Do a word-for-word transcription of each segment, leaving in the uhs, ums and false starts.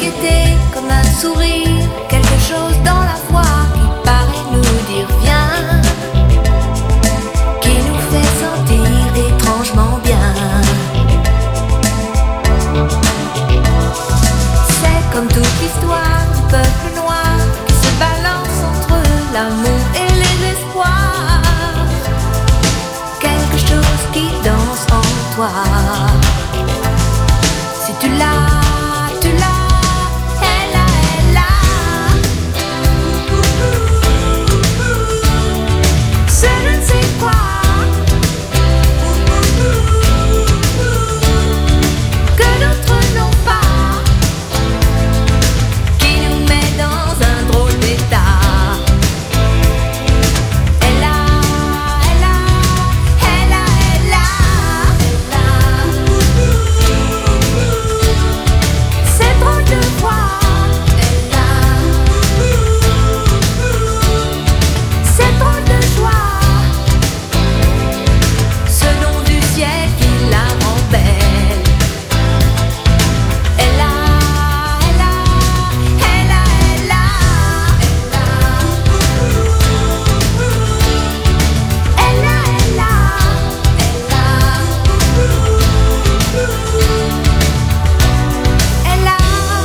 gaieté, comme un sourire, quelque chose dans la voix qui paraît nous dire viens, qui nous fait sentir étrangement bien. C'est comme toute l'histoire du peuple noir qui se balance entre l'amour et les espoirs. Quelque chose qui danse en toi. Si tu l'as, tu l'as, elle a, elle a. C'est je ne sais quoi. Que d'autres n'ont pas, qui nous met dans un drôle d'état. Elle a, elle a, elle a, elle a, elle a. C'est drôle de voir. Elle a. C'est drôle de joie. Ce nom du ciel qui la rend belle. Elle a, elle a, elle a, elle a, elle a. Elle a, elle a, elle a. Elle a.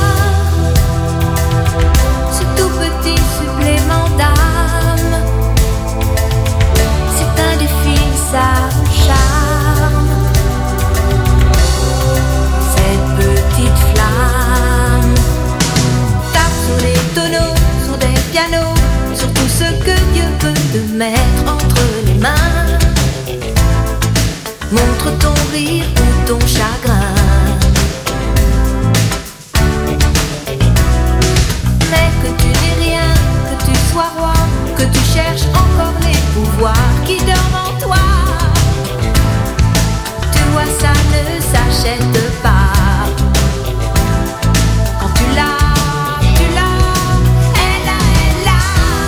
Ce tout petit supplément d'âme, c'est indéfinissable charme. Cette petite flamme tape sur les tonneaux, sur des pianos, sur tout ce que Dieu peut te mettre entre les mains. Montre ton rire ou ton chagrin. Mais que tu n'aies rien, que tu sois roi, que tu cherches encore les pouvoirs qui dorment en toi. Tu vois, ça ne s'achète pas. Quand tu l'as, tu l'as, elle a, elle a.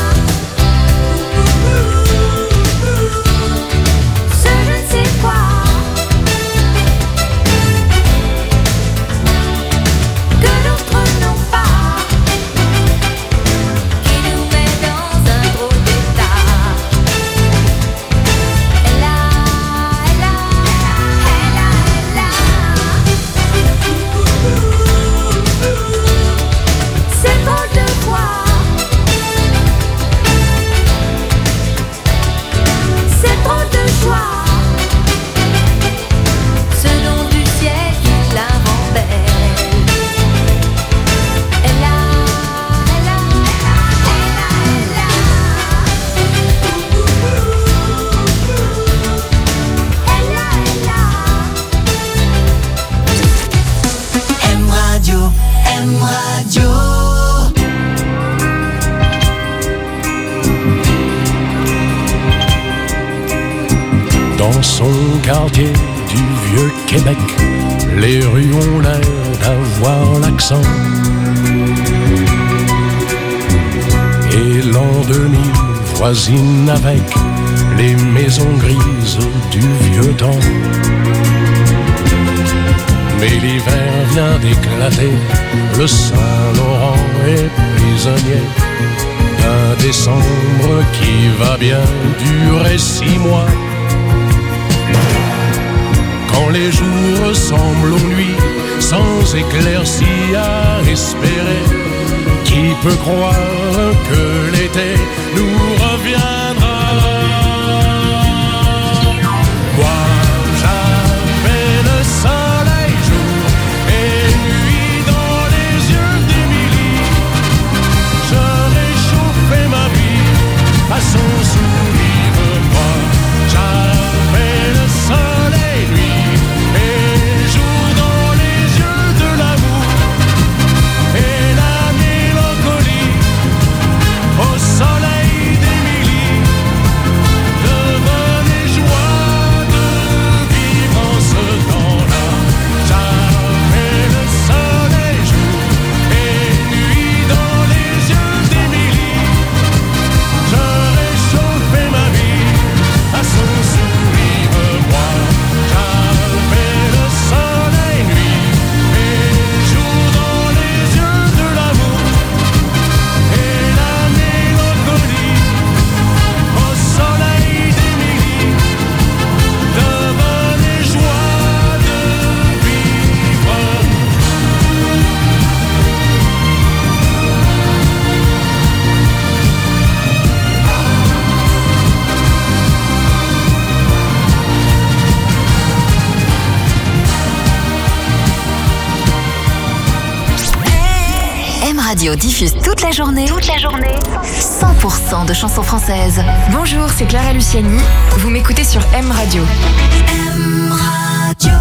Ce je ne sais quoi. Que d'autres n'ont pas, qui nous met dans un drôle d'état. Elle a, elle a, elle a, elle a. C'est drôle de voir. C'est drôle de joie. Ce nom du ciel qui la rend belle. Elle a, elle a, elle a, elle a. Elle a, elle a. M Radio, M Radio. Dans son quartier du vieux Québec, les rues ont l'air d'avoir l'accent. Et l'an deux mille voisine avec les maisons grises du vieux temps. Mais l'hiver vient d'éclater, le Saint-Laurent est prisonnier d'un décembre qui va bien durer six mois. Quand les jours ressemblent aux nuits, sans éclaircie à espérer, qui peut croire que l'été nous reviendra? Moi, j'avais le soleil jour et nuit dans les yeux d'Émilie. Je réchauffais ma vie à son sourire. Moi, j'avais le soleil nuit et jour dans les yeux de l'amour et la mélancolie au soleil. Radio diffuse toute la journée, toute la journée, cent pour cent de chansons françaises. Bonjour, c'est Clara Luciani. Vous m'écoutez sur M Radio. M Radio.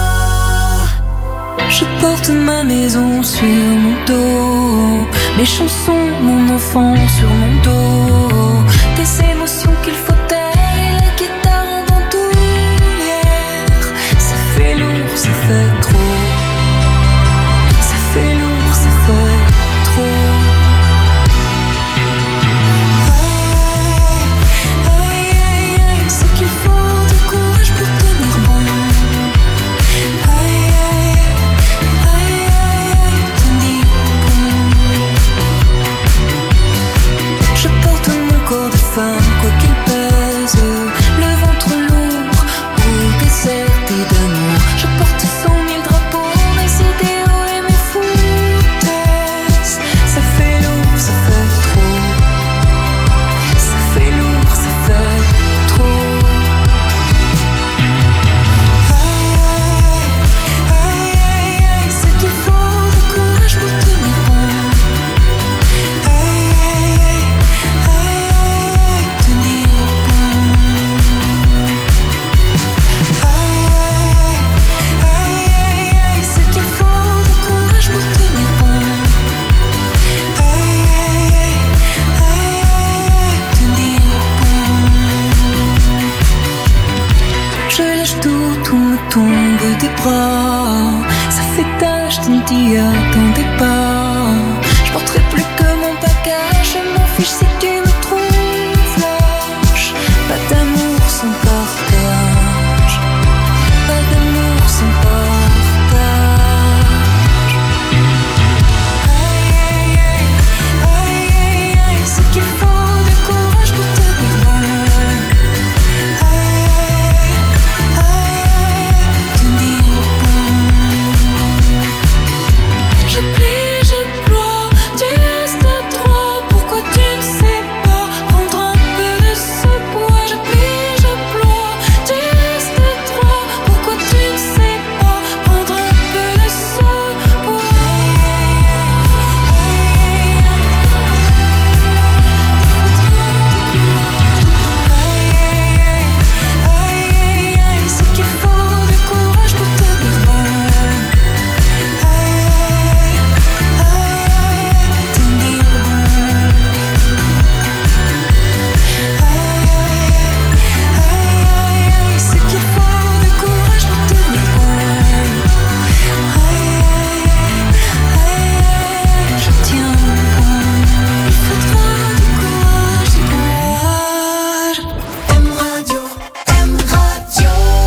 Je porte ma maison sur mon dos, mes chansons, mon enfant sur mon dos, des émotions qu'il faut taire et la guitare en bandoulière. Ça fait lourd, ça fait trop. Ça fait lourd, ça fait trop. Aïe, aïe, aïe, c'est qu'il faut du courage pour tenir bon. Aïe, aïe, aïe, aïe, tenir bon. Je porte mon corps de femme, quoi qu'il pèse, le ventre lourd, au désert et d'amour. Je porte cent mille drapeaux, mes idéaux et mes foutaises. Ça fait lourd, ça fait trop. Ça fait lourd, ça fait trop. Aïe, aïe, aïe, aïe, c'est qu'il faut du courage pour tenir bon. Aïe, aïe, aïe, aïe, tenir bon. Aïe, aïe, aïe, c'est qu'il faut du courage pour tenir bon. Aïe, aïe, aïe, tenir bon. Je lâche tout, tout me tombe des bras. Ça fait tâche, tu ne t'y attendais pas. Je porterai plus que mon bagage. Je m'en fiche si tu me trouves lâche. Pas d'amour sans partage. Pas d'amour sans partage. Aïe, aïe, aïe, aïe, aïe, c'est qu'il faut du courage pour tenir bon. Aïe, aïe, aïe, tenir bon. Je plie, je ploie, tu restes à trois. Pourquoi tu ne sais pas prendre un peu de ce poids? Je plie, je ploie, tu restes à trois. Pourquoi tu ne sais pas prendre un peu de ce poids? Aïe, aïe, aïe, c'est qu'il faut du courage pour tenir bon. Aïe, aïe, tenir bon. Aïe, aïe, aïe, c'est qu'il faut du courage pour tenir bon. Aïe, aïe, je tiens bon. Il faudra du courage, du courage. M Radio, M Radio.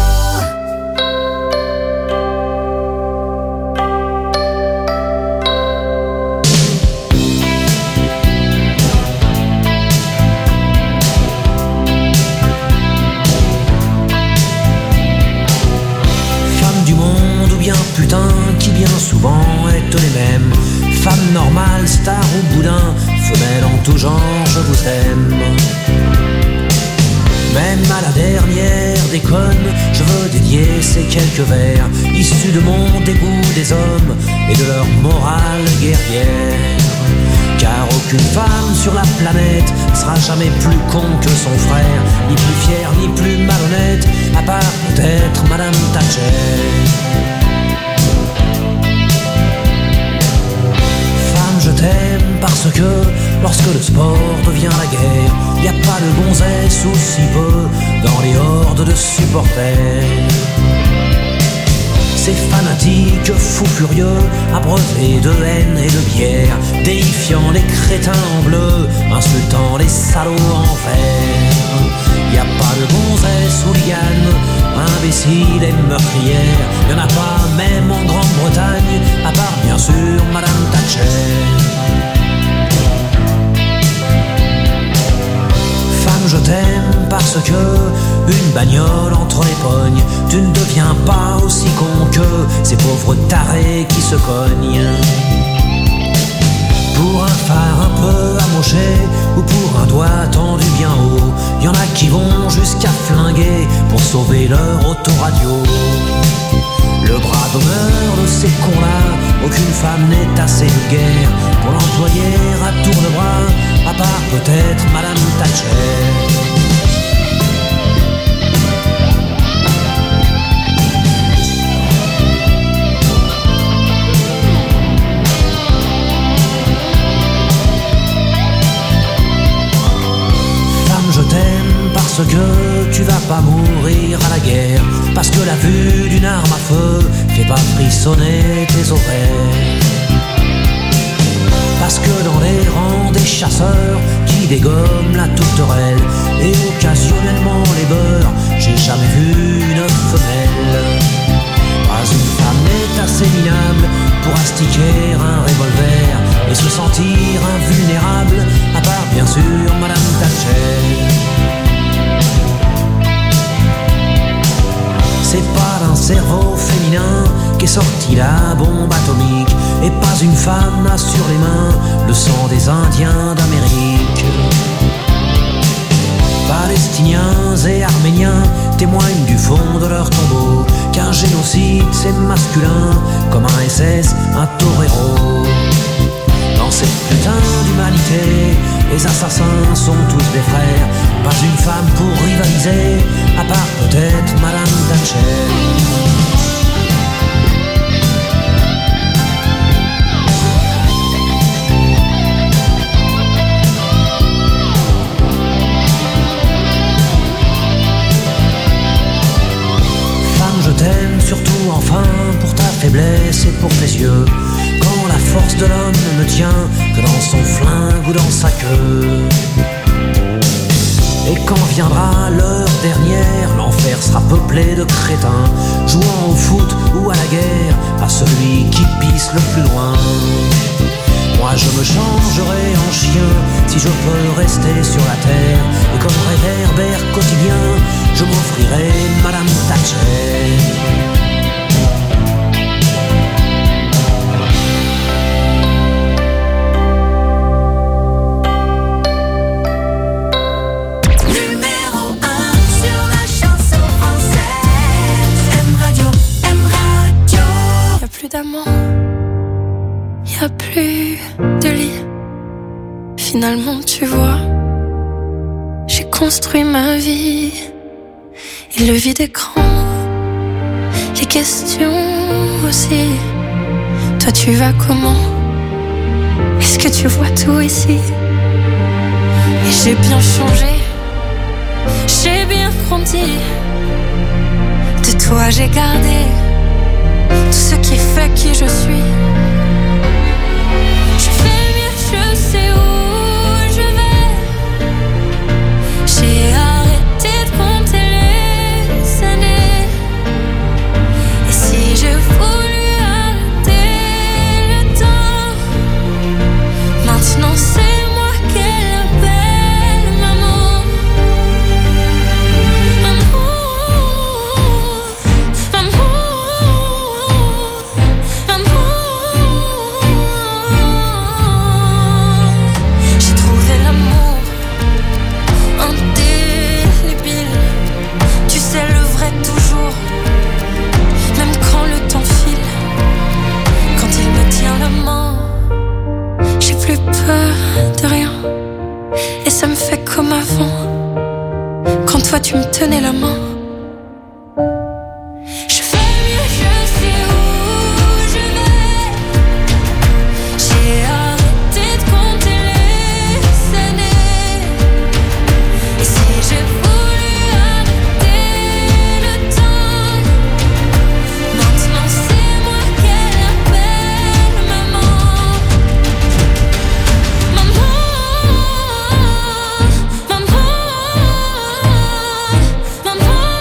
Femme du monde ou bien putain qui bien souvent est les mêmes. Femme normale, star ou boudin, femelle en tout genre, je vous aime. Même à la dernière déconne, je veux dédier ces quelques vers issus de mon dégoût des hommes et de leur morale guerrière. Car aucune femme sur la planète sera jamais plus con que son frère, ni plus fière, ni plus malhonnête, à part peut-être Madame Thatcher. Femme, je t'aime parce que lorsque le sport devient la guerre, y a pas de gonzesse ou si peu dans les hordes de supporters. Ces fanatiques fous furieux, abreuvés de haine et de bière, déifiant les crétins en bleu, insultant les salauds en vert. Y a pas de gonzesse hooligan, imbécile et meurtrière, y'en a pas même en Grande-Bretagne, à part bien sûr Madame Thatcher. Femme, je t'aime parce que une bagnole entre les pognes, tu ne deviens pas aussi con que ces pauvres tarés qui se cognent. Pour un phare un peu amoché ou pour un doigt tendu bien haut, y en a qui vont jusqu'à flinguer pour sauver leur autoradio. Le bras d'honneur de ces cons-là, aucune femme n'est assez vulgaire pour l'employer à tour de bras, à part peut-être Madame Thatcher. Je t'aime parce que tu vas pas mourir à la guerre, parce que la vue d'une arme à feu fait pas frissonner tes oreilles, parce que dans les rangs des chasseurs qui dégomment la tourterelle et occasionnellement les beurs, j'ai jamais vu une femelle. Pas une femme n'est assez minable pour astiquer un revolver et se sentir invulnérable, à part bien sûr Madame Thatcher. C'est pas d'un cerveau féminin qu'est sortie la bombe atomique, et pas une femme n'a sur les mains le sang des Indiens d'Amérique. Palestiniens et Arméniens témoignent du fond de leur tombeau qu'un génocide c'est masculin comme un S S, un torero. Dans cette putain d'humanité, les assassins sont tous des frères, pas une femme pour rivaliser, à part peut-être Madame Thatcher. Je t'aime surtout enfin pour ta faiblesse et pour tes yeux, quand la force de l'homme ne tient que dans son flingue ou dans sa queue. Et quand viendra l'heure dernière, l'enfer sera peuplé de crétins, jouant au foot ou à la guerre, à celui qui pisse le plus loin. Moi je me changerai en chien si je peux rester sur la terre, et comme réverbère quotidien, je m'offrirai Madame Thatcher. Y'a plus de lit. Finalement tu vois, j'ai construit ma vie. Et le vide écran, les questions aussi. Toi tu vas comment? Est-ce que tu vois tout ici? Et j'ai bien changé, j'ai bien grandi. De toi j'ai gardé tout ce qui fait qui je suis. Je fais mieux, je sais où je vais. J'ai arrêté de compter les années. Et si j'ai voulu arrêter le temps, maintenant c'est moi qu'elle appelle maman. Maman, maman. De rien, et ça me fait comme avant, quand toi tu me tenais la main. Je fais mieux, je sais où je vais. J'ai arrêté de compter les années. Et si j'ai voulu arrêter le temps, maintenant c'est moi qu'elle appelle maman. Maman,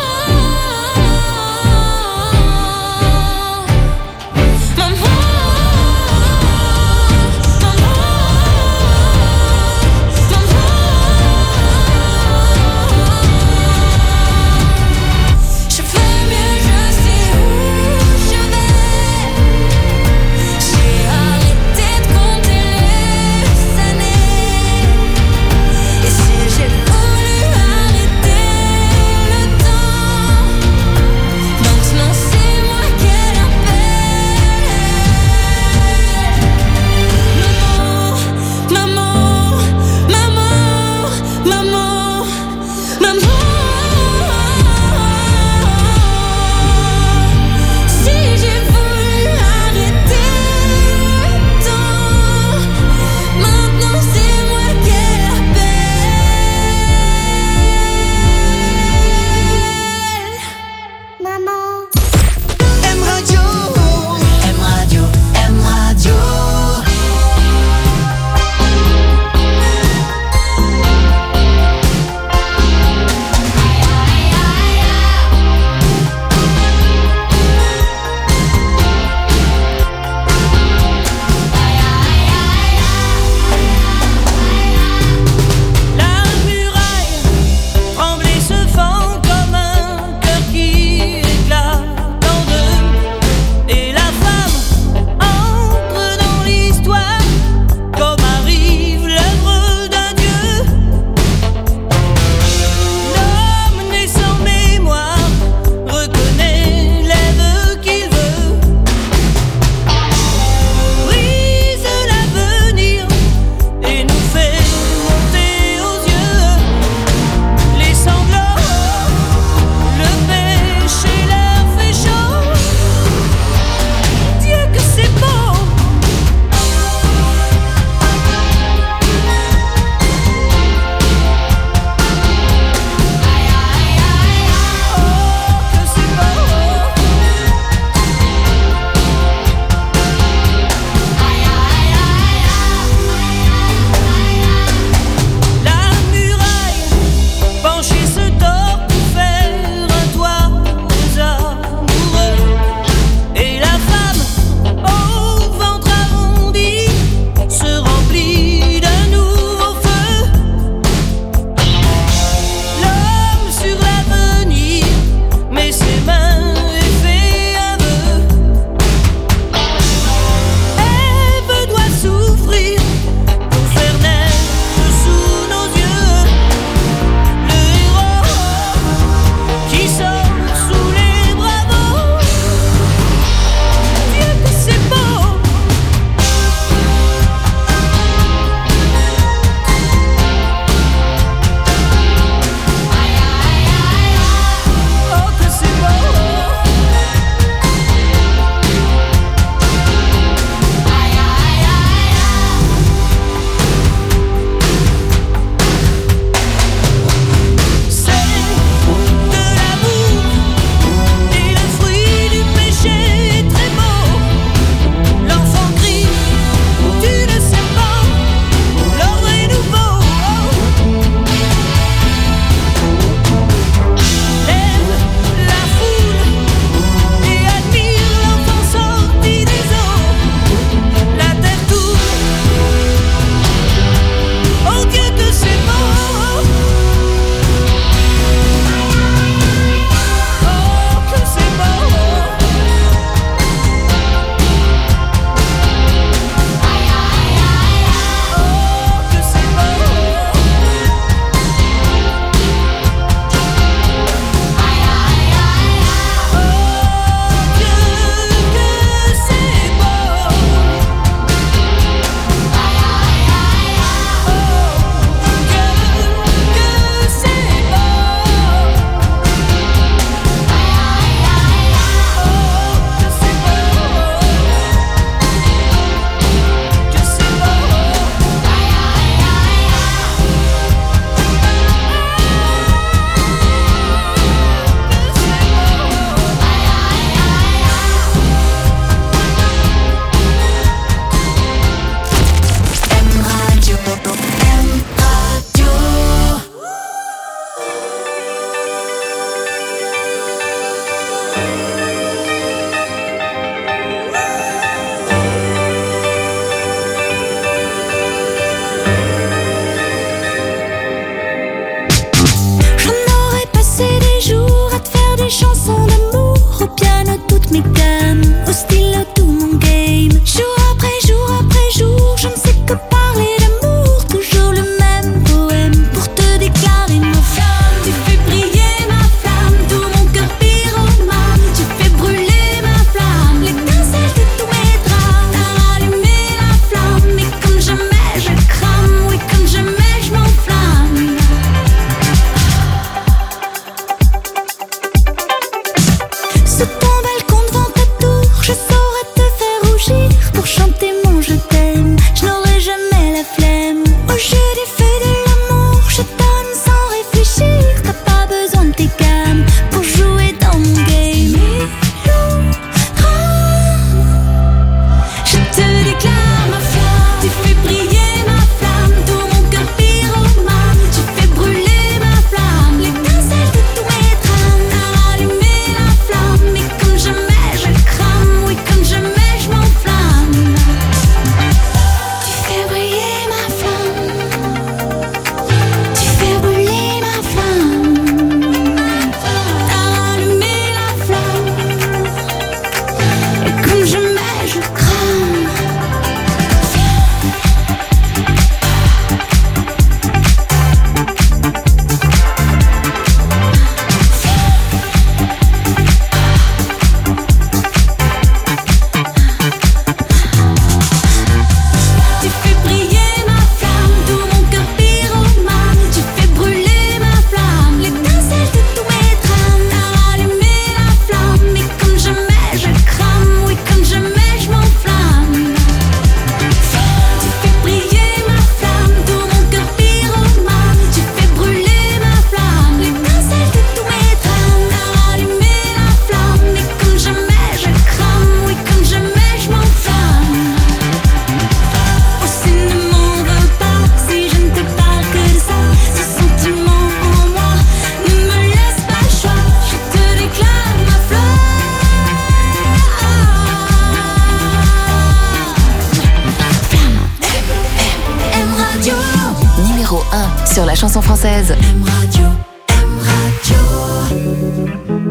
sur la chanson française. M Radio, M Radio.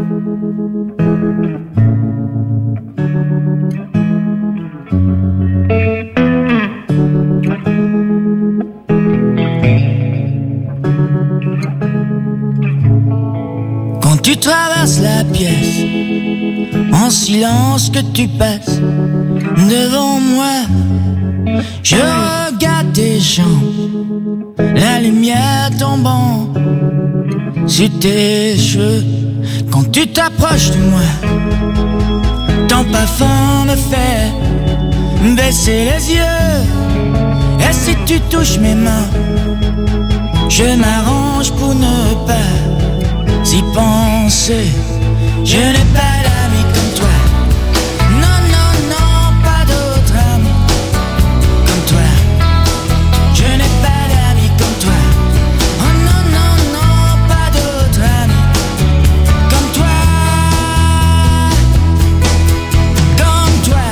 Quand tu traverses la pièce, en silence que tu passes devant moi, je regarde tes jambes, la lumière tombant sur tes cheveux. Quand tu t'approches de moi, ton parfum me fait baisser les yeux. Et si tu touches mes mains, je m'arrange pour ne pas y penser. Je n'ai pas d'amis comme toi. Non, non, non, pas d'autre ami comme toi. Je n'ai pas d'amis comme toi. Oh non, non, non, pas d'autre ami comme toi. Comme toi.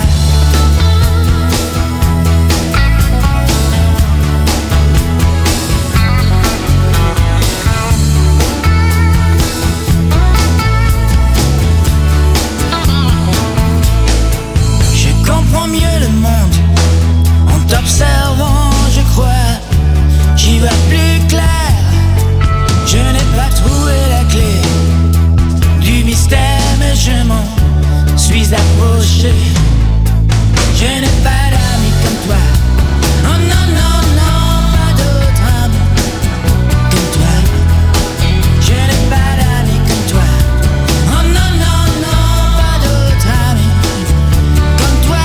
Mieux le monde en t'observant, je crois, j'y vois plus clair. Je n'ai pas trouvé la clé du mystère, mais je m'en suis approché. Je n'ai pas d'amis comme toi. Oh non, non, non, pas d'autre ami comme toi. Je n'ai pas d'amis comme toi. Oh non, non, non, pas d'autre ami comme toi.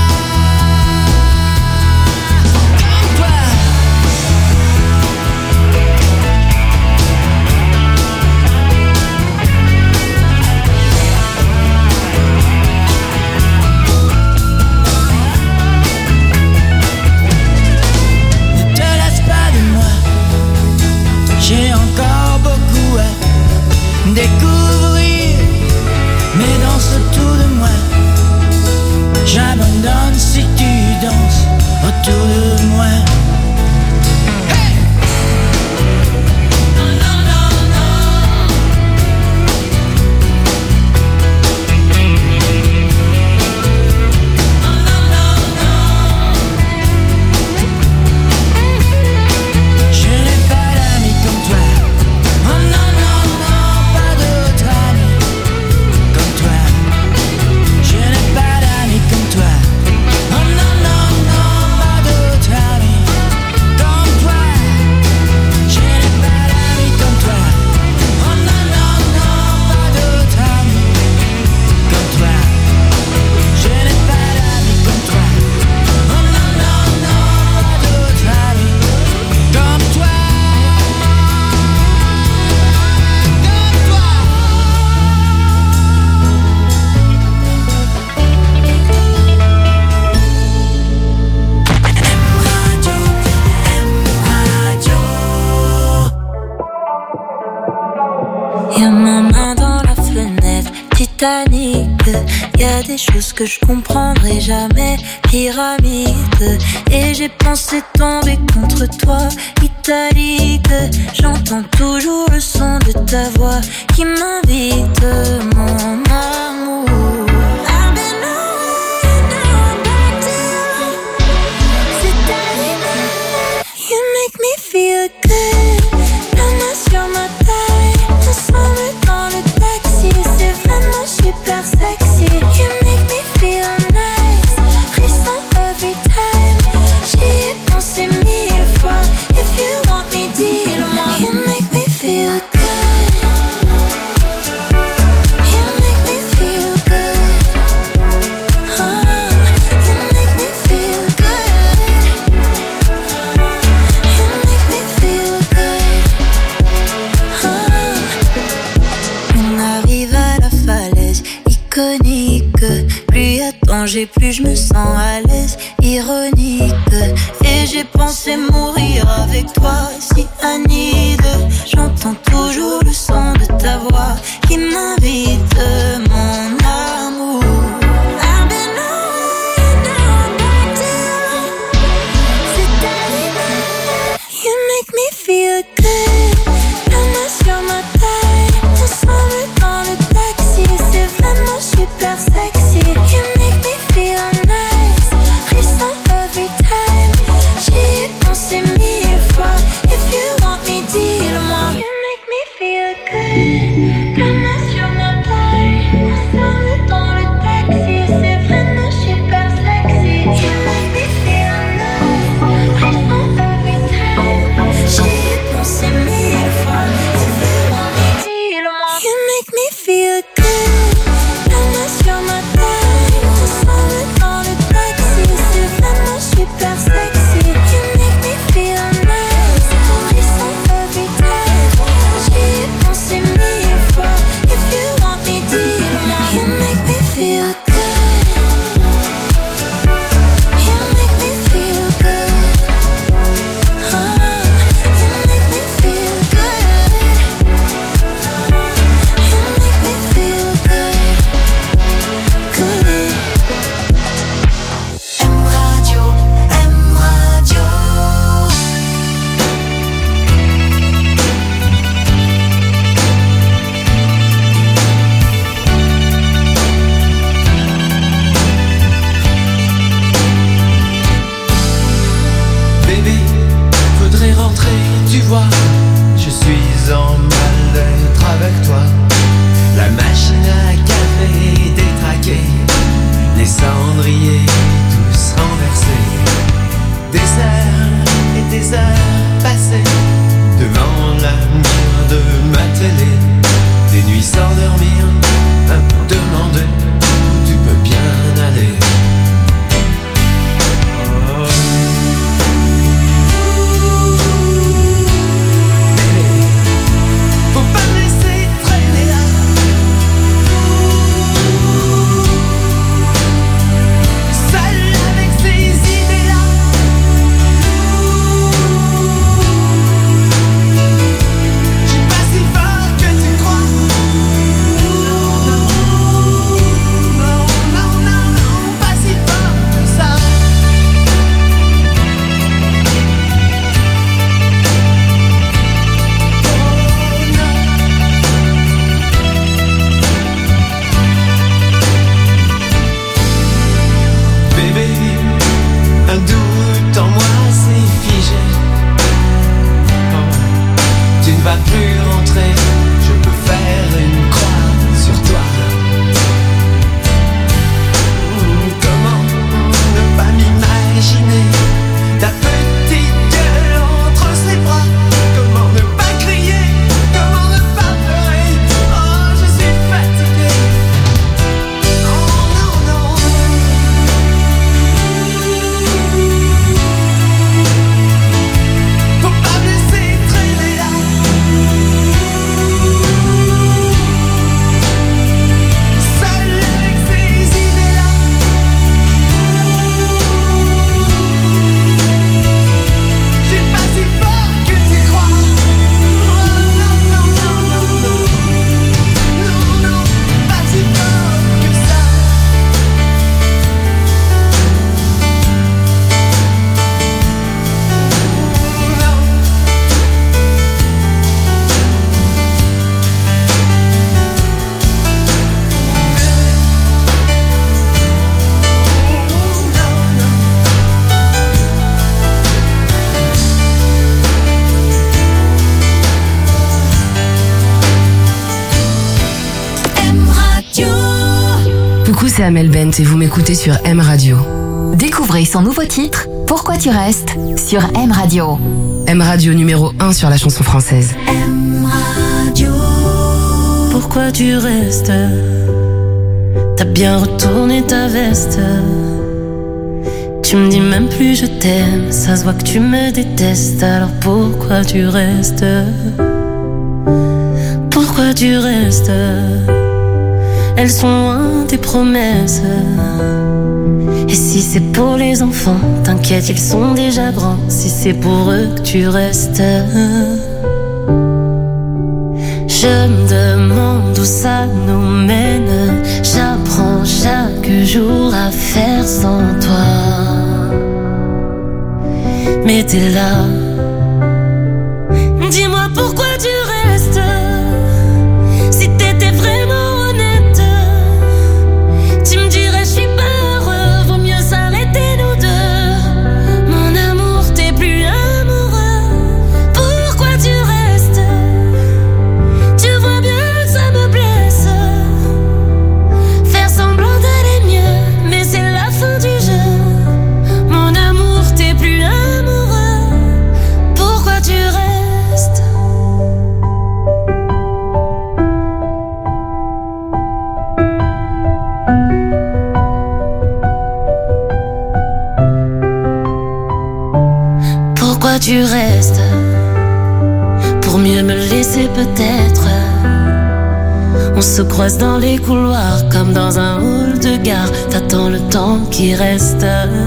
J'ai encore beaucoup à découvrir, mais danse autour de moi. J'abandonne si tu danses autour de moi. Hey! Non, non, non, non. Non, non, non, non. Je n'ai pas d'amis comme toi. Oh non, non, non, pas d'autre ami comme toi. Je n'ai pas d'amis comme toi. Oh non, non, non, pas d'autre ami comme toi. Je n'ai pas d'amis comme toi. Oh non, non, non, pas d'autre ami comme toi. Je n'ai pas d'amis comme toi. Oh non, non, non, pas d'autre ami comme toi. Y'a ma main dans la fenêtre, Titanic. Y'a des choses que je comprendrai jamais, pyramide. Et j'ai pensé tomber contre toi, italique. J'entends toujours le son de ta voix qui m'invite, mon amour. I've been away, now I'm back to you. C'est arrivé, you make me feel good. La main sur ma taille, ensemble dans le taxi. C'est vraiment super sexy. You make me feel nice, frisson every time. J'y ai pensé mille fois. If you want me, dis-le-moi. You make me feel good. You make me feel good. Oh, you make me feel good. You make me feel good. Oh. On arrive à la falaise iconique. Plus y a danger, plus je me sens à l'aise. Ironique. Et j'ai pensé mourir avec toi, si Anide. J'entends toujours le son de ta voix qui m'invite, mon amour. I've been away, now I'm back to you. C'est arrivé, you make me feel good. toi. Je suis en mal d'être avec toi. La machine à café détraquée, les cendriers tous renversés. Des heures et des heures passées devant la mire de ma télé. Des nuits sans dormir, à me demander où tu peux bien aller. Oh. Bébé, faut pas me laisser traîner là. Seul avec ces idées-là. Je suis pas si fort que tu crois. Un doute en moi s'est figé. Oh, tu ne vas plus rentrer, je peux faire une croix sur toi. Comment ne pas m'imaginer ta petite gueule entre ses bras? Comment ne pas crier? Comment ne pas pleurer? Oh, je suis fatigué. Oh non, non. Faut pas me laisser traîner là. Seul avec ces idées-là. Je suis pas si fort que tu crois. Oh non, non, non, non, non. Non, non, pas si fort que ça. M Radio. Coucou, c'est Amel Bent et vous m'écoutez sur M Radio. Découvrez son nouveau titre, Pourquoi tu restes, sur M Radio. M Radio numéro un sur la chanson française. M Radio. Pourquoi tu restes? T'as bien retourné ta veste. Tu me dis même plus je t'aime. Ça se voit que tu me détestes. Alors pourquoi tu restes? Pourquoi tu restes? Elles sont loin tes promesses. Et si c'est pour les enfants, t'inquiète, ils sont déjà grands. Si c'est pour eux que tu restes, je me demande où ça nous mène. J'apprends chaque jour à faire sans toi. Mais t'es là. Dis-moi pourquoi tu restes. Si t'étais vraiment honnête, tu me dirais je suis pas heureux, vaut mieux s'arrêter nous deux. Mon amour, t'es plus amoureux. Pourquoi tu restes? Tu vois bien que ça me blesse. Faire semblant d'aller mieux, mais c'est la fin du jeu. Mon amour, t'es plus amoureux. Pourquoi tu restes? Pourquoi tu restes? Pour mieux me laisser peut-être. On se croise dans les couloirs comme dans un hall de gare. T'attends le temps qui reste.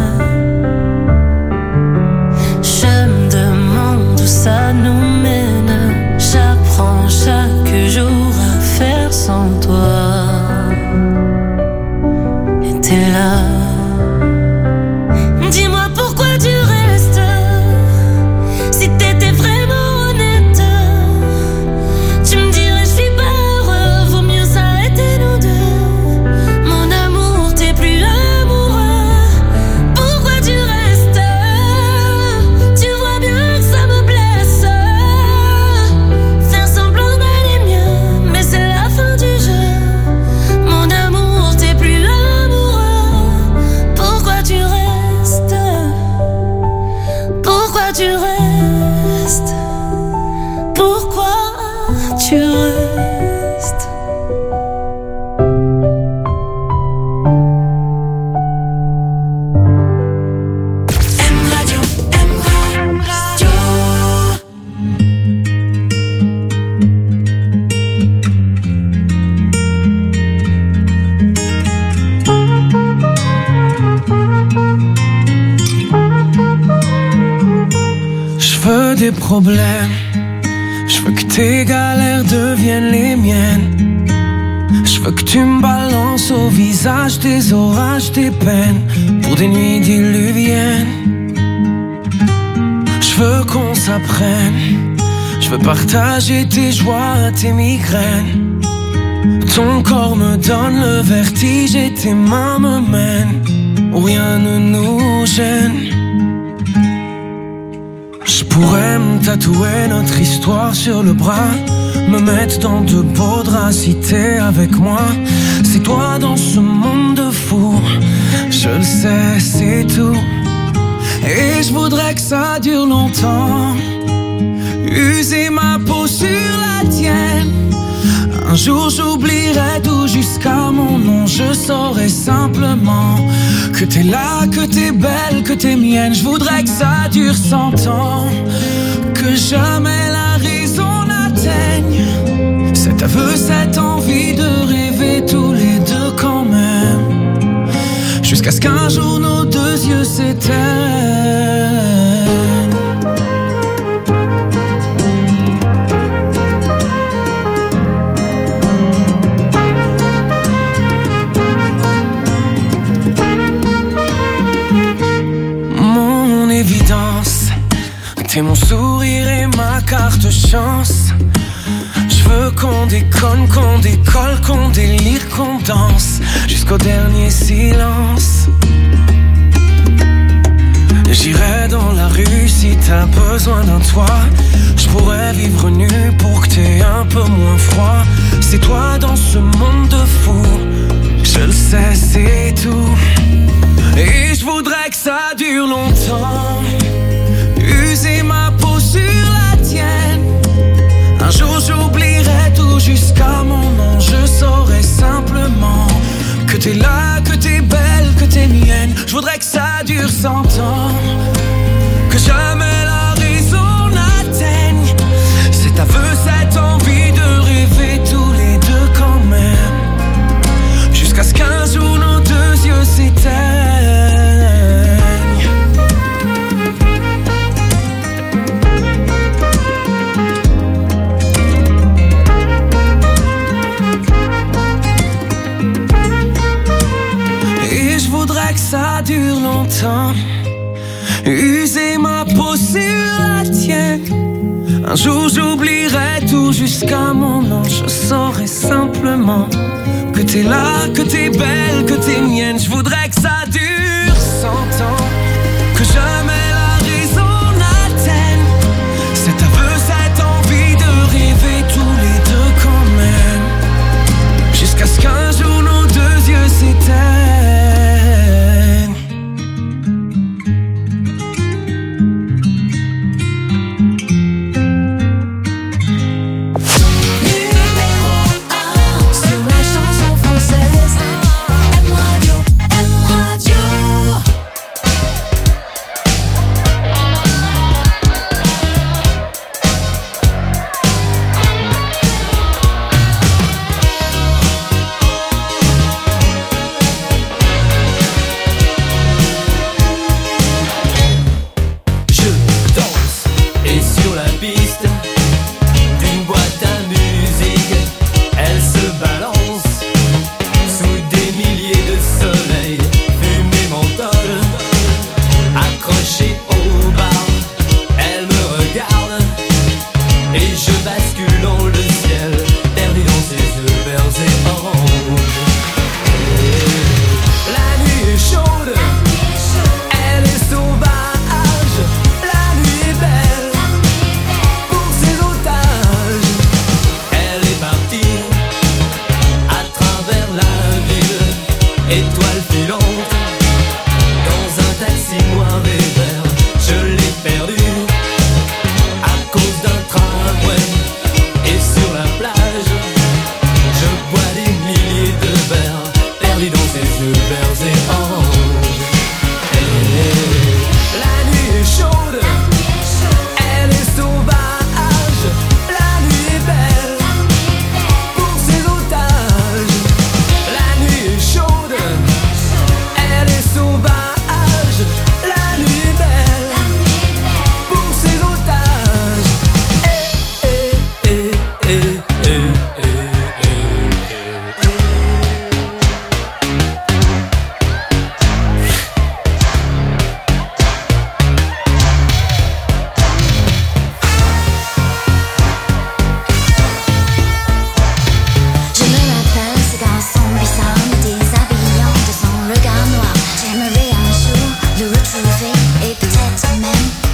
Je me demande où ça nous mène. J'apprends chaque jour à faire sans toi. Et t'es là. Dis-moi pourquoi tu restes. Si t'étais vraiment honnête, tu me dirais je suis pas heureux, vaut mieux s'arrêter nous deux. Mon amour, t'es plus amoureux. Pourquoi tu restes? Pourquoi tu restes? M Radio, M Radio. Je veux des problèmes. Je veux que tes galères deviennent les miennes. Je veux que tu me balances au visage tes orages, tes peines, pour des nuits diluviennes. Je veux qu'on s'apprenne. Je veux partager tes joies, tes migraines. Ton corps me donne le vertige et tes mains me mènent où rien ne nous gêne. Je pourrais me tatouer notre histoire sur le bras, me mettre dans de beaux draps si t'es avec moi. C'est toi dans ce monde de fous, je le sais, c'est tout. Et je voudrais que ça dure longtemps, user ma peau sur la tienne. Un jour j'oublierai tout jusqu'à mon nom. Je saurai simplement que t'es là, que t'es belle, que t'es mienne. Je voudrais que ça dure cent ans, que jamais la raison n'atteigne cet aveu, cette envie de rêver tous les deux quand même, jusqu'à ce qu'un jour nos deux yeux s'éteignent. T'es mon sourire et ma carte chance. Je veux qu'on déconne, qu'on décolle, qu'on délire, qu'on danse jusqu'au dernier silence. J'irai dans la rue si t'as besoin d'un toit. Je pourrais vivre nu pour que t'aies un peu moins froid. C'est toi dans ce monde de fous, je le sais, c'est tout. Et je voudrais que ça dure longtemps, user ma peau sur la tienne. Un jour j'oublierai tout jusqu'à mon nom. Je saurai simplement que t'es là, que t'es belle, que t'es mienne. Je voudrais que ça dure cent ans, que jamais la raison n'atteigne cet aveu, cette envie de rêver tous les deux quand même, jusqu'à ce qu'un jour nos deux yeux s'éteignent. Que ça dure longtemps, user ma peau sur la tienne. Un jour j'oublierai tout jusqu'à mon nom. Je saurai simplement que t'es là, que t'es belle, que t'es mienne. Je voudrais que ça dure cent ans, que jamais la raison n'atteigne cet aveu, cette envie de rêver tous les deux quand même, jusqu'à ce qu'un jour nos deux yeux s'éteignent. Numéro un sur la chanson française. M Radio, M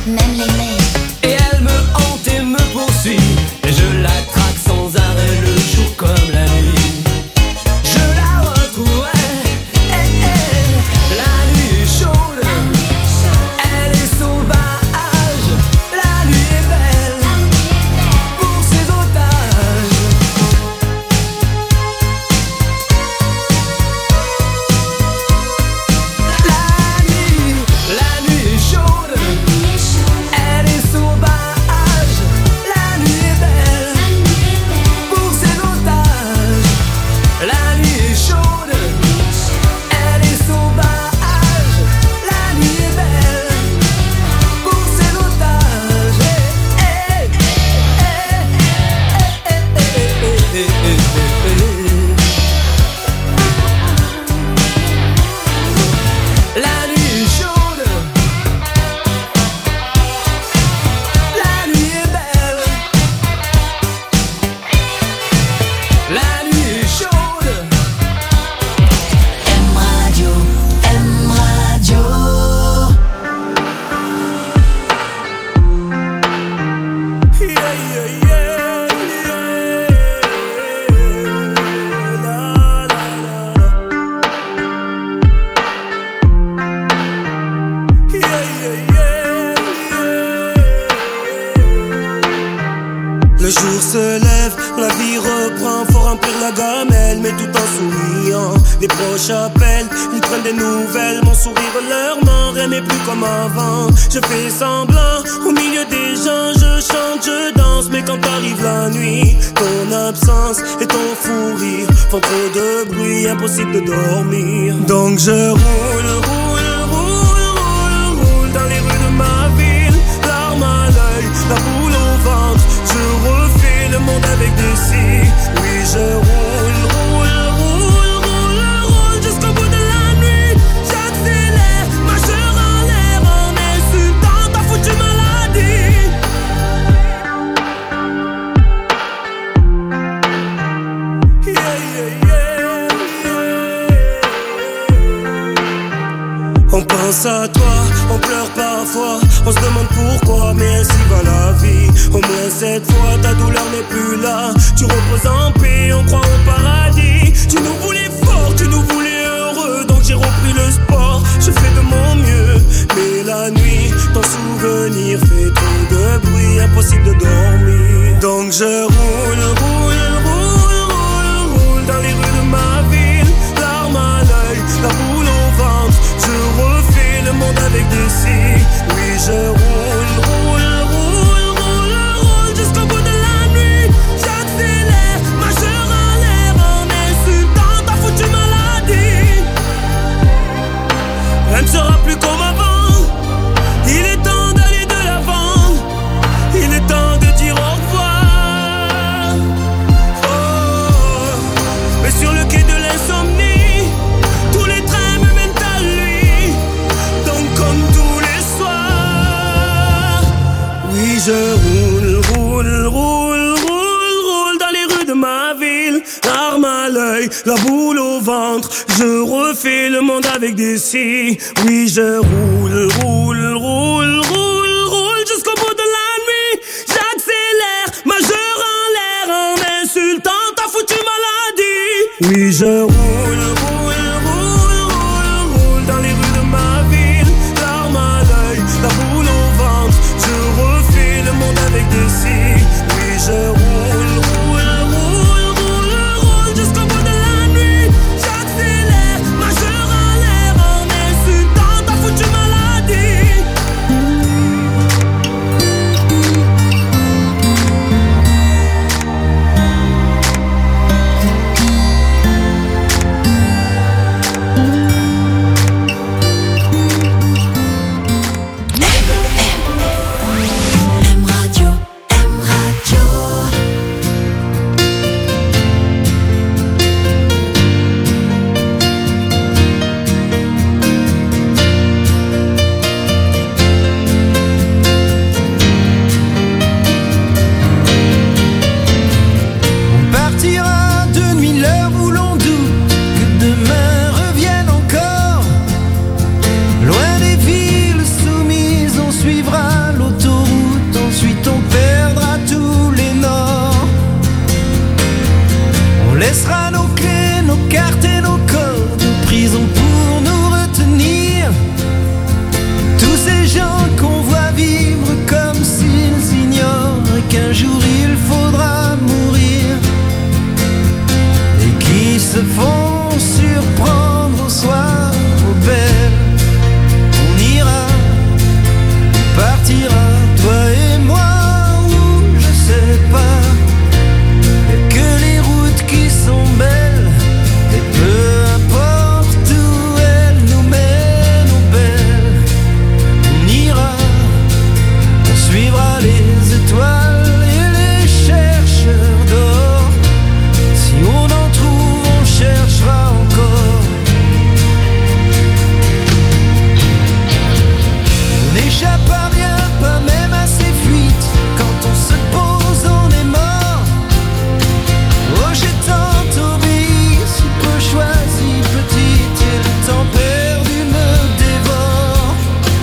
même l'aimer. Et elle me hante et me poursuit, et je la traque sans arrêt le jour comme la nuit. Je la retrouverai, eh, eh, la nuit est chaude, elle est sauvage, la nuit est belle pour ses otages. La nuit, la nuit est chaude, elle est sauvage, la nuit est belle pour ses otages. La nuit est chaude, elle est sauvage, la nuit est belle pour ses otages. Eh, eh, eh, eh, eh, eh, eh, eh, eh. La nuit est chaude, la nuit est belle, la nuit est chaude. M Radio, M Radio. Yeah, yeah, yeah, yeah. La, la, la, la. Yeah, yeah, yeah, yeah. Le jour se lève, la vie reprend, faut remplir la gamelle, mais tout en souriant. Les proches appellent, ils prennent des nouvelles, mon sourire leur ment, rien n'est plus comme avant. Je fais semblant, au milieu des gens, je chante, je danse, mais quand arrive la nuit, ton absence et ton fou rire font trop de bruit, impossible de dormir. Donc je roule, roule, roule, roule, roule dans les rues de ma ville, larmes à l'œil, la boule au ventre, je refais le monde avec des si. Oui, je roule, roule, roule, roule, roule jusqu'au bout de la nuit. J'accélère, majeur en l'air, en insultant ta foutue maladie. Yeah, yeah, yeah, yeah. On pense à toi, on pleure parfois, on se demande pourquoi, mais ainsi va la vie. Au moins cette fois, ta douleur n'est plus là. Tu reposes en paix, on croit au paradis. Tu nous voulais fort, tu nous voulais heureux, donc j'ai repris le sport. Je fais de mon mieux, mais la nuit, ton souvenir fait trop de bruit, impossible de dormir. Donc je roule, roule, roule, roule, roule dans les rues de ma ville, larmes à l'œil, la boule au ventre, je refais le monde avec des si. Oui, je roule, roule, roule, roule, roule jusqu'au bout de la nuit. J'accélère, majeur en l'air, en insultant ta foutue maladie. Rien ne sera plus comme avant, il est temps d'aller de l'avant, il est temps de dire au revoir. Oh, mais sur le quai de l'insomnie, tous les trains me mènent à lui. Donc comme tous les soirs, oui je roule, roule, roule, roule, roule dans les rues de ma ville, l'arme à l'œil, la boule au ventre, je refais le monde avec des si. Oui je roule, roule, roule, roule, roule jusqu'au bout de la nuit. J'accélère, majeur en l'air, en insultant ta foutue maladie. Oui je roule, roule, roule, roule, roule dans les rues de ma ville, l'arme à l'œil, la boule au ventre, je refais le monde avec des si. Oui je roule, roule, roule, roule, roule jusqu'au bout de la nuit. J'accélère, majeur en l'air, en insultant ta foutue maladie. qu'un jour il faudra mourir et qui se font surprendre au soir au bel. On ira, on partira, toi et moi, ou je sais pas. Y'a que les routes qui sont belles et peu importe où elles nous mènent aux belles. On ira, on suivra les étoiles et les chercheurs d'or. Si on en trouve, on cherchera encore. On n'échappe à rien, pas même à ces fuites. Quand on se pose, on est mort. Oh, j'ai tant obéi, si peu choisi, petite, et le temps perdu me dévore.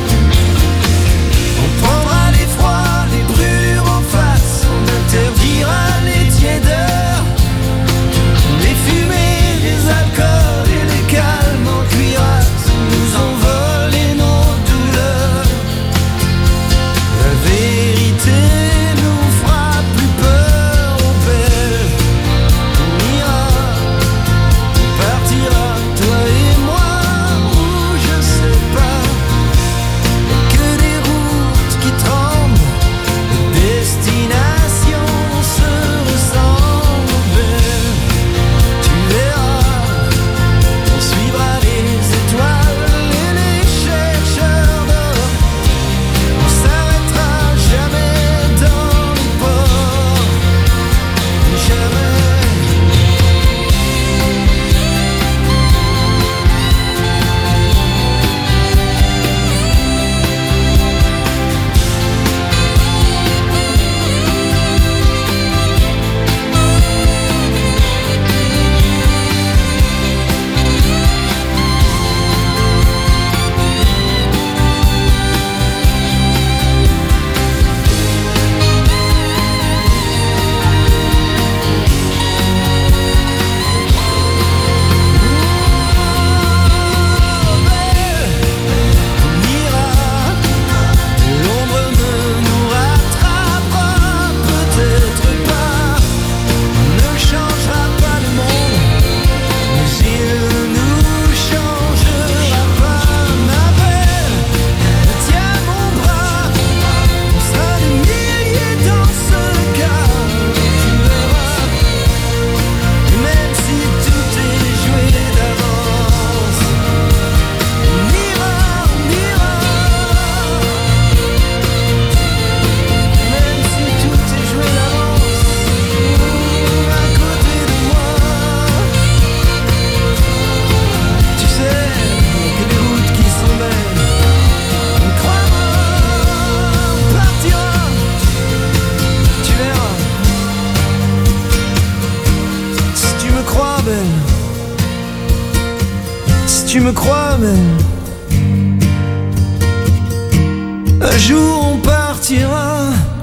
On prendra les froids, les brûlures en face, on interdira les tiédeurs, les fumées, les alcools et les calmes en cuirasse nous envolent et nos douleurs. La vérité nous fera plus peur aux belles. On ira, on partira, toi et moi, ou je sais pas. Y'a que des routes qui tremblent, les destinations se ressemblent aux belles. Tu verras, on suivra les étoiles et les chercheurs d'or. On s'arrêtera jamais dans les ports, jamais. On ira, l'ombre ne nous rattrapera peut-être pas. On ne changera pas le monde, mais il ne nous changera pas. Ma belle, tiens mon bras, on sera des milliers dans ce cas. Tu verras, même si tout est joué d'avance. On ira, on ira, même si tout est joué d'avance. À côté de moi, tu sais, y'a que des routes qui sont belles. On croira, on partira, tu verras. Si tu me crois belle, si tu me crois belle, un jour on partira.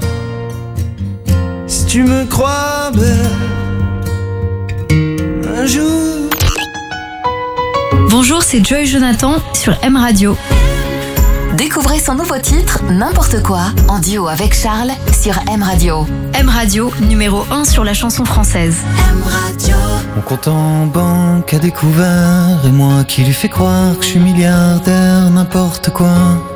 Si tu me crois belle, un jour. Bonjour, c'est Joy Jonathan sur M Radio. Découvrez son nouveau titre, N'importe quoi, en duo avec Charles sur M Radio. M Radio, numéro un sur la chanson française. M Radio. Mon compte en banque a découvert, et moi qui lui fais croire que je suis milliardaire, n'importe quoi.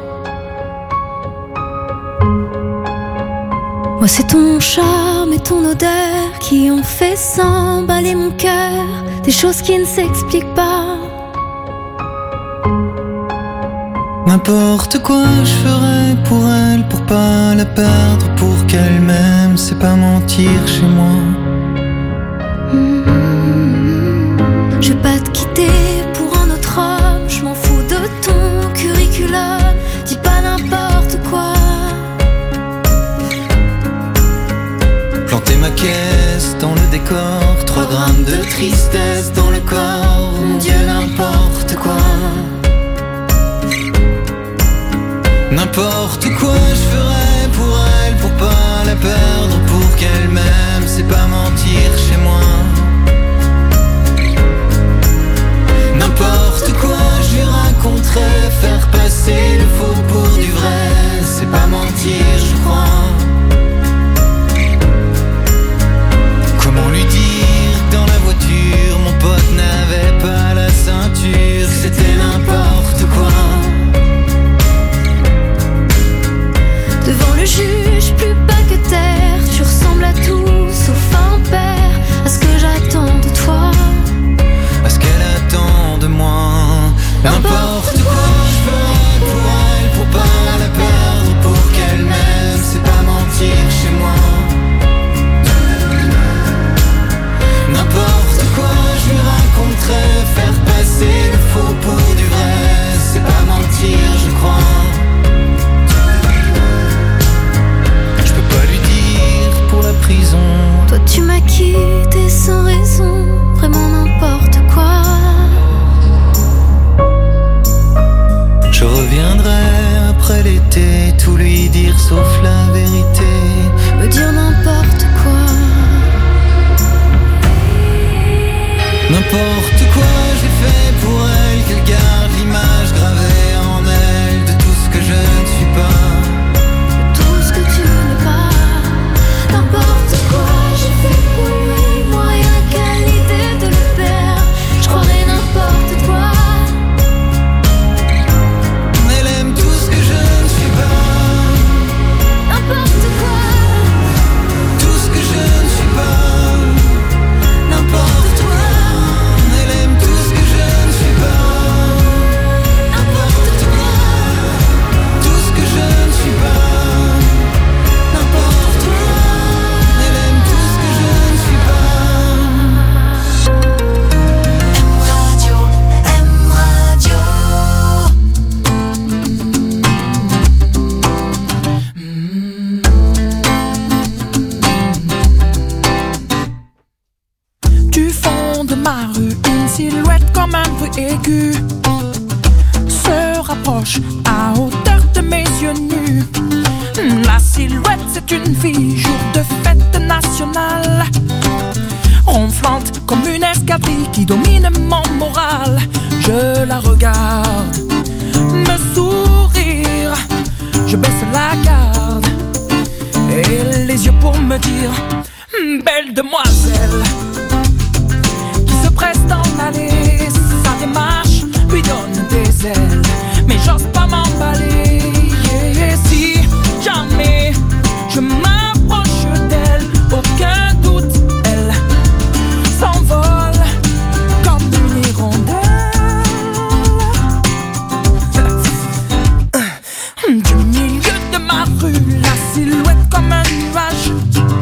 Moi c'est ton charme et ton odeur qui ont fait s'emballer mon cœur. Des choses qui ne s'expliquent pas. N'importe quoi je ferais pour elle, pour pas la perdre, pour qu'elle m'aime, c'est pas mentir chez moi. Mmh. Je vais pas te quitter pour un autre homme, je m'en fous de ton curriculum, dis pas n'importe quoi. Planter ma caisse dans le décor, trois grammes de tristesse dans le corps, mon Dieu n'importe quoi. N'importe quoi je ferais pour elle, pour pas la perdre, pour qu'elle m'aime, c'est pas mentir chez moi. N'importe quoi je lui raconterais, faire passer le faux pour du vrai, c'est pas mentir je crois. silhouette comme un bruit aigu se rapproche à hauteur de mes yeux nus. La silhouette c'est une fille, jour de fête nationale, ronflante comme une escadrille qui domine mon moral. Je la regarde me sourire, je baisse la garde et les yeux pour me dire: belle demoiselle, qui se presse dans l'allée. Sa démarche lui donne des ailes, mais j'ose pas m'emballer. Et si jamais je m'approche d'elle, aucun doute, elle s'envole comme une hirondelle. Du milieu de ma rue, la silhouette comme un nuage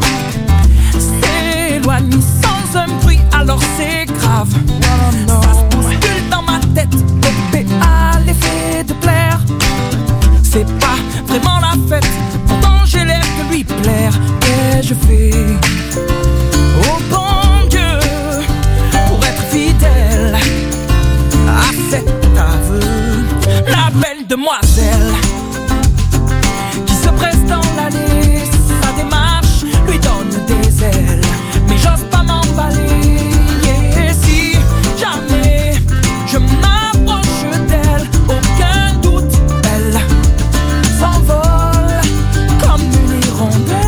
s'éloigne sans un bruit, alors c'est grave. Ça se bouscule dans ma tête, dopé à l'effet de plaire. C'est pas vraiment la fête, pourtant j'ai l'air de lui plaire. Et je fais oh bon Dieu pour être fidèle à cet aveu. La belle demoiselle qui se presse dans l'allée, sa démarche lui donne des ailes, mais j'ose pas m'emballer. Et si jamais je m'approche d'elle, aucun doute, elle s'envole comme une hirondelle.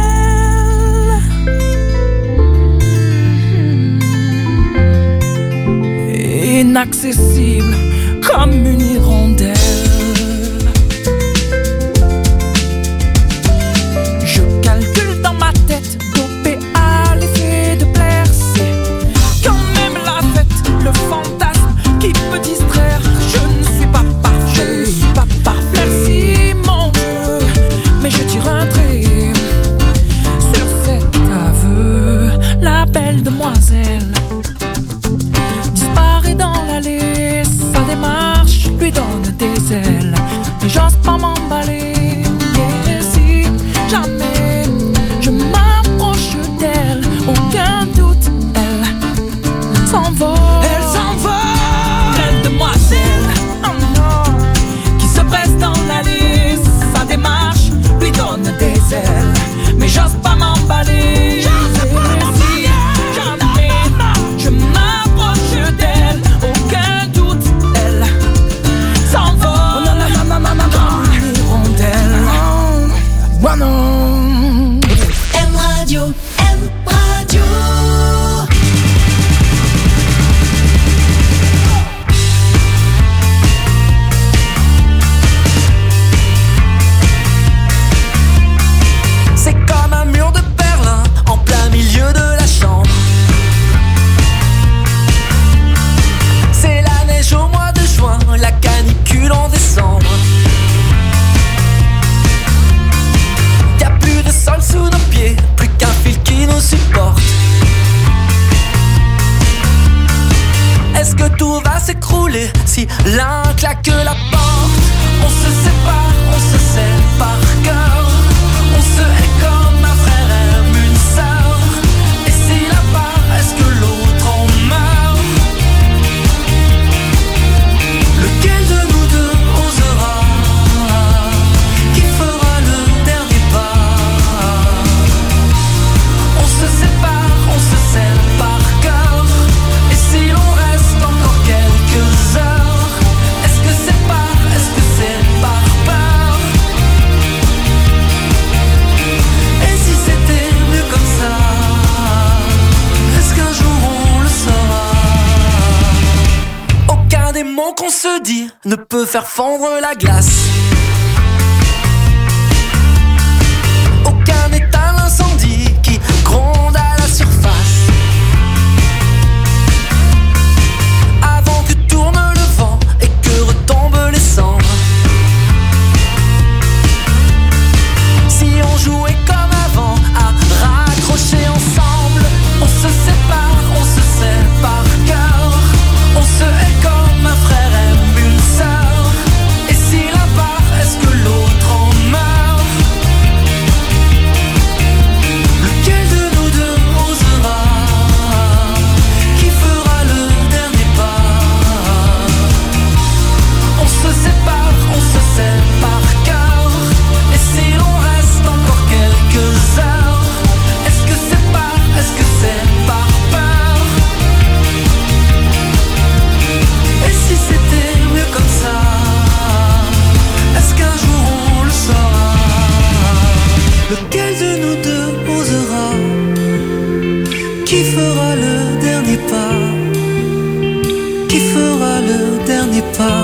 Inaccessible comme une hirondelle. Je calcule dans ma tête, dopé à l'effet de plaire. C'est quand même la fête, le fantasme qui peut distraire. Je ne suis pas parfait, je suis pas parfait. Merci mon Dieu, mais je tire un trait sur cet aveu. La belle demoiselle disparaît dans l'allée, sa démarche lui donne des ailes, mais j'ose pas m'emballer. Et si jamais je m'approche d'elle, aucun doute, elle s'envole. Elle s'envole. Belle demoiselle, oh non, qui se presse dans l'allée, sa démarche lui donne des ailes, mais j'ose pas m'emballer. Je m'approche d'elle, aucun doute, elle s'envole comme une hirondelle. Oh non. M Radio, M Radio. C'est comme un mur de Berlin en plein milieu de la chambre. C'est la neige au mois de juin, la canicule en décembre. Y'a plus de sol sous nos pieds, plus qu'un fil qui nous supporte. Est-ce que tout va s'écrouler si l'un claque la porte? On se sépare, on se sait par cœur. On se hait comme un frère aime une sœur. Et si là-bas, est-ce que l'autre en meurt? Lequel de nous deux osera? Qui fera le dernier pas? On se sépare, on se sait par cœur. Et si l'on reste encore quelques heures, est-ce que c'est par, est-ce que c'est par peur? Et si c'était mieux comme ça, est-ce qu'un jour on le saura? Aucun des mots qu'on se dit ne peut faire fondre la glace. Aucun état l'incendie qui gronde à la surface. Avant que tourne le vent et que retombent les cendres. Si on jouait comme avant à raccrocher ensemble, on se sépare, on se sait par cœur. On se hait comme un frère aime une sœur. Et si là-bas, est-ce que l'autre en meurt? de nous deux osera? Qui fera le dernier pas? Qui fera le dernier pas?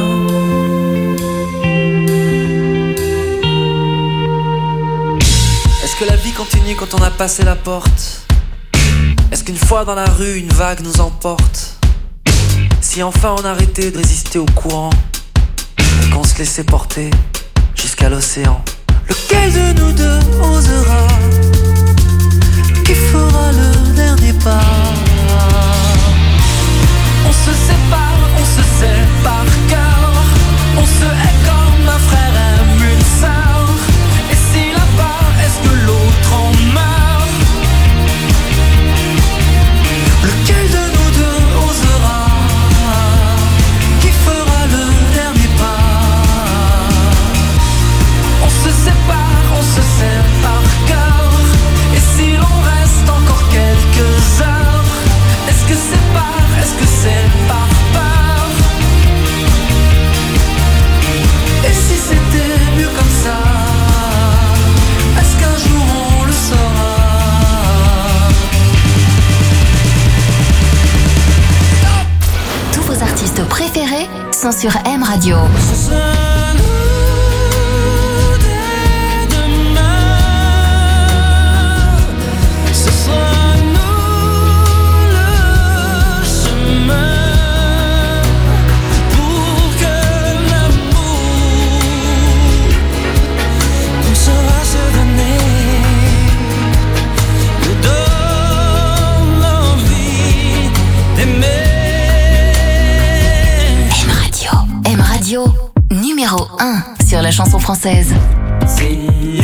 Est-ce que la vie continue quand on a passé la porte? Est-ce qu'une fois dans la rue, une vague nous emporte? Si enfin on arrêtait de résister au courant et qu'on se laissait porter jusqu'à l'océan, lequel de nous deux osera? Qui fera le dernier pas? On se sépare, on se sait par cœur. On se hait comme un frère aime une sœur. Et si là-bas, est-ce que l'autre en meurt? Lequel de nous deux osera? Qui fera le dernier pas? On se sépare, on se sait par cœur. Et si l'on reste encore quelques heures, est-ce que c'est par, est-ce que c'est par peur? Et si c'était mieux comme ça, est-ce qu'un jour on le saura? Tous vos artistes préférés sont sur M Radio. Numéro un sur la chanson française. C'est